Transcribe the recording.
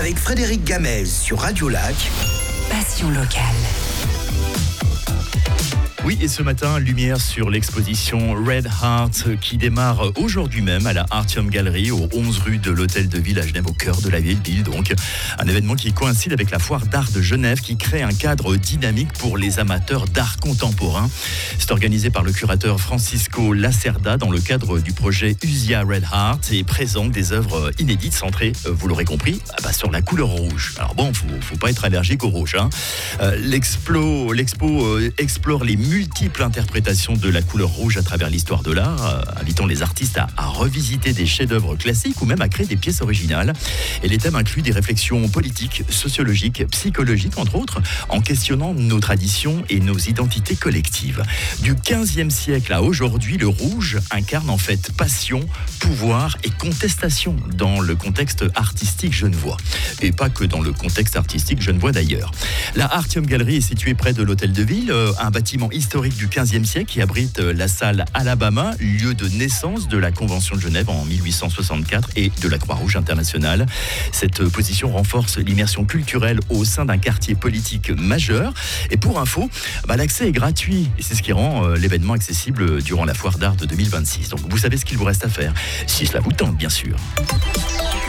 avec Frédéric Gamez sur Radio Lac. Passion locale. Oui, et ce matin, lumière sur l'exposition Red Heart qui démarre aujourd'hui même à la Artium Gallery, au 11 rue de l'Hôtel de Ville à Genève, au cœur de la ville. Donc, un événement qui coïncide avec la foire d'art de Genève qui crée un cadre dynamique pour les amateurs d'art contemporain. C'est organisé par le curateur Francisco Lacerda dans le cadre du projet Usia Red Heart et présente des œuvres inédites centrées, vous l'aurez compris, sur la couleur rouge. Alors bon, faut pas être allergique au rouge. L'expo explore les multiples interprétations de la couleur rouge à travers l'histoire de l'art, invitant les artistes à revisiter des chefs-d'œuvre classiques ou même à créer des pièces originales. Et les thèmes incluent des réflexions politiques, sociologiques, psychologiques, entre autres, en questionnant nos traditions et nos identités collectives. Du 15e siècle à aujourd'hui, le rouge incarne en fait passion, pouvoir et contestation dans le contexte artistique genevois. Et pas que dans le contexte artistique genevois d'ailleurs. La Artium Gallery est située près de l'Hôtel de Ville, un bâtiment historique du 15e siècle qui abrite la salle Alabama, lieu de naissance de la Convention de Genève en 1864 et de la Croix-Rouge internationale. Cette position renforce l'immersion culturelle au sein d'un quartier politique majeur. Et pour info, l'accès est gratuit et c'est ce qui rend l'événement accessible durant la foire d'art de 2026. Donc vous savez ce qu'il vous reste à faire, si cela vous tente bien sûr.